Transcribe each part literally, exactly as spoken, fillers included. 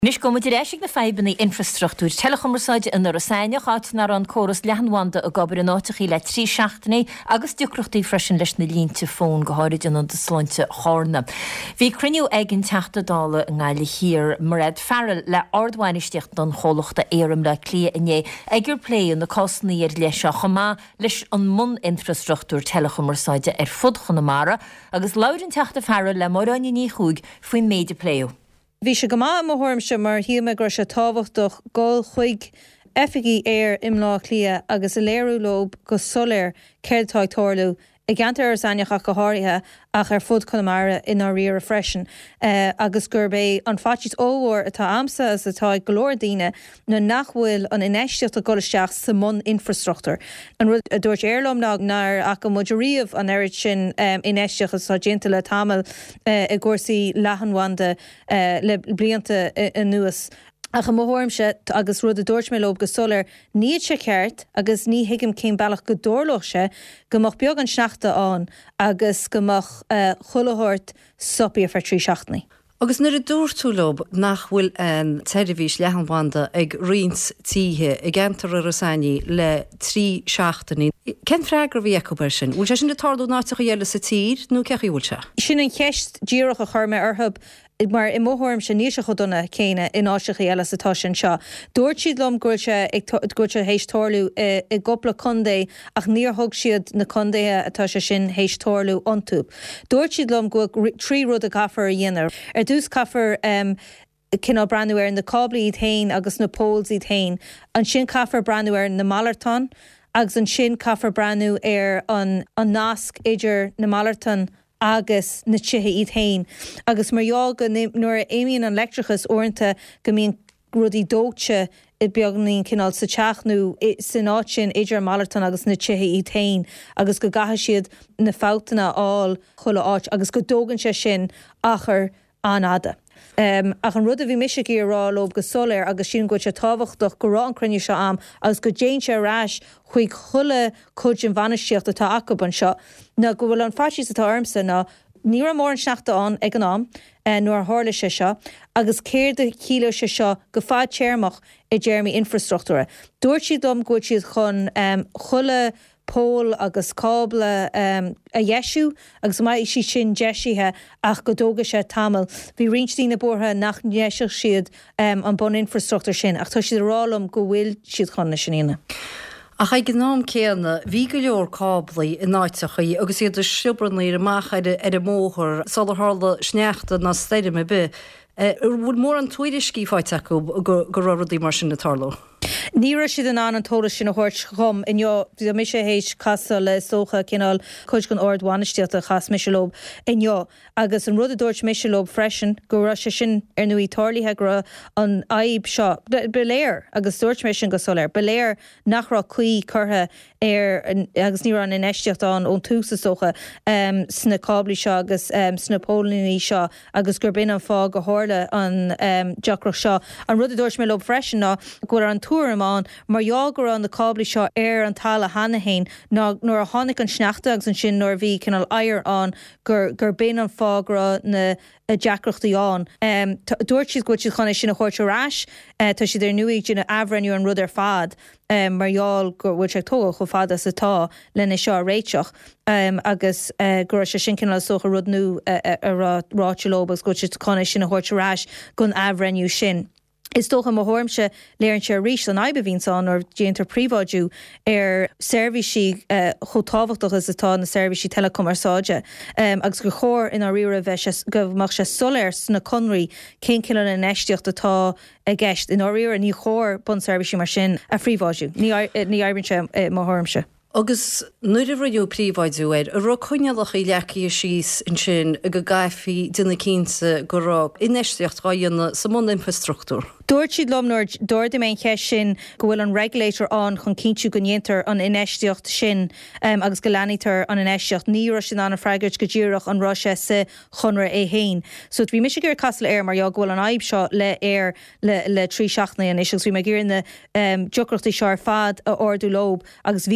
Nis go muid éisig na febannaí infrastruchtúr telechomaráide in Rosáine chat nar an choras lehanhanda a gobar an áitií le trí seachtaí agus dúcrochtaí freisin leis na línte fón go háid an de sláinte hána. Bhí criniú agin teachtadála an gáile hir marad fearil le ardhhainisteocht don cholachta éirim le clia inné ag gur pléan na cosnaí ar leis a chomá leis an mun infrastruchtúr telechomaráide ar fud chunamara agus laurin teachta fearil le moráine ní chuig faoin méide pléú. Bhí se go má mórmse mar hiime gur se táhachtach gáil chuig effigií éir imlá clia agus a léirú lob go soléir céirtáid tórlú i gceantar ar saineach go háirithe ach ar fud Conamara in á riar a freisin uh, agus gur bé an fatis óhór atá amsa as atá golóir daoine na nachhfuil an inéisteacht a golisteach sa mun infrastruchtúr. An rud a dúirt éirlom ná nar ach go muidiríomh an airid sin um, inéisteach as sáidianta le tamil uh, i gcúrsaí lehanhanda uh, le blianta i nuas. A go mórmse agus rud a dúirt mé lob go solar níiad se ceart agus ní hiigim céim bailach go dórlach se gomach beag an seachta an agus gomach uh, chulathart sopi ar trí seachtaí. Agus nuair a dúir tú lob nach bhfuil an teirihís lehanhanda ag rins títhe i gceantar a Rosáine le trí seachtaí. Ken freigur bhí eco bar sin? Bhúil se sin na tardú náiteach a dhéile sa tír nó ceach bhúil se? Sin an ceist díoch a chuirme arthub mar i mórm se níos a chodonna céine in áiseach eile satá sin seo. Dúirt siad lom gúilte ag gúilte hééis tórlú i gopla condé ach níor thug siad na condéthe atá se sin hééis tórlú antúb. Dúirt siad lom go trí rud a gafar a dhéanaar. Ar dús cafar um, cinál brandúir na cáblaí tain agus na póls tain. An sin cafar brandúir na Malartán agus an sin cafar brandú ar an, an nasc idir na Malartán agus na tithe iad hain. Agus marall go nuair éíonn an lectrachas orintanta go míon rudí dóte i beagnaíon cinál sa teachnú san áit sin idir Malartán agus na tithe iad hain agus go gatha siad na fátainna áil chula áit agus go dógann se sin achar anada. Um, ach an rud a bhí miise í rá lob go soléir agus sin go se táhachtach go rá an cruniú seo am agus go déint se ráis chuig chulle chuid an bhanaisteocht atá acu an seo. Na go bhfuil an faisí atá armsa ná ní mór an seachta an ag an am uh, nuair hála se seo agus céir de cíle se seo go fád téirmach i Jeremy infrastruchtúra. Dúirt siad dom go siad chun um, chulle pól agus cábla um, a dhéisiú agus mai si sin deisithe ach go dóga sé tamil. Bhí rinstí na bortha nach dhéiseach siad um, an bon infrastruchtúr sin ach tá siad rálam go bhfuil siad chuna sinine. Ach ag gnám céanna, bhí go leor cáblaí in áitechaí agus iad a sibraní amach ar a móthir sal hála sneachta na staide me be. Bhfuil mór an tuairiscí fáite acu go rudí mar sin na tarló. Níra siad an an an tóras sin a thuirt chum in jo bhí mis sé hééis casa le socha cinál chuid gon ord bhainisteocht a chas miisilob in jo agus an rud a dúirt miisilob freisin go ra se sin ar nuí tárlaithe gra an aib seo beléir agus dúirt mé sin go soléir beléir nachrá chuí chutha ar agus ní an inéisteocht an ón túsa socha um, sna cáblaí seo agus um, sna pólíní seo agus gur bin an fá go hála an um, deacrach seo an rud a dúirt mé lob freisin ná go an túr amán mar jagur an na cáblaí seo ar an talla hana hain ná nuair a tháinig an sneachta agus an sin nuair bhí cinál air an gur gur bin an fágra na a deacrachtaí an. Um, dúirt siad go siad chuna sin a chuirte ráis uh, tá siad ar nuigh sin ahranniú an rud ar fad um, marall gur bhfuil se tóga chu fada satá lena seo réiteach um, agus uh, gur se sin cinál socha rud nó uh, uh, uh, ráitilóbas go siad chuna sin a chuirte ráis gon ahranniú sin. Is tócha mo hórmse léirann sé ríis an aibehíán or déantar príváidú ar servicesí uh, chotáhachtachas atá na servicesí telecomarsáide um, agus go chóir in a riúra bheith gohach sé soléir sna conraí cén cinan in eisteocht atá a gceist in áíar a ní chóir bun servicesí mar sin a phríváidú. Ní aibhann sé uh, mo hórmse. Agus nuair a bhreú príomhaidú éir, a ru chuinealach i leací síos in sin a go gaifií duna cínsa go rá inéisteocht gáanna sa mun infrastruchtúr. Dúirt siad lom nuair dúir de mé cheis sin go bhfuil an regulator an chun cinú go ndéantar an inéisteocht sin um, agus go leanaítar an inéisteocht ní sin an freigirt go ddíireach an ráise sa chunra é hain. So bhí mis gur casal air mar go bhfuil an aib seo le air le, le trí seachna an is bhí me gur na um, deocrachtaí seo ar fad a ordú lob agus bhí me an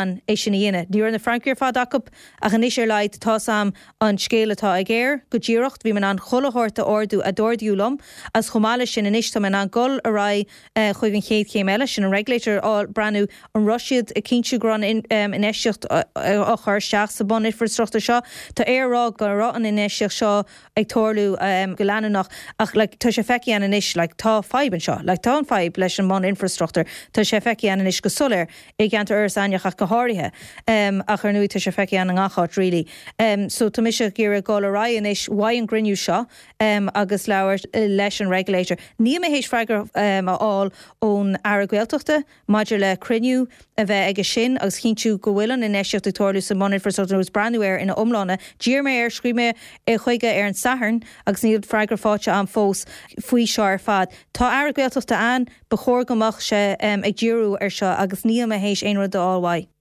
an é sin dhéine. Dúr na Frankir fád acu a gan is ar leid tá sam an scéalatá a géir go ddíirecht bhí man an cholahorta orú a dúirdiúlam as chomáile sin in istam an an gol a ra chuig an chéad céim eile sin an regulator á breanú an Russiad a cinú gran in inéisiocht a chuir seach sa bon infrastruchta seo Tá érá go rá an inéisiocht seo ag tórlú go leanúnach ach tá sé feici an inis tá feiban seo, le tá an feib leis an bon infrastruchtar tá sé feici an inis go solir i gceanta ar aineach ach go háirithe a chu nuí tá sé feici an an gáchát rilí. So tá mis gur a gáil ará inis wa an griniú seo agus leabhar leis an regulator. Ní mé hééis freigur aáil ón airgweilteachta maidir le criniú a bheith ag sin agus cinú go bhfuilan in éisiocht tórú sa mon infrastructure brandúir ina omlána, dír mé ar scríime i chuige ar an saharn agus níl freigur fáte an fós faoi seo ar fad. Tá airgweilteachta an ba chóir gomach se ag ddíú ar seo agus ní a hééis éonra do áhhaid.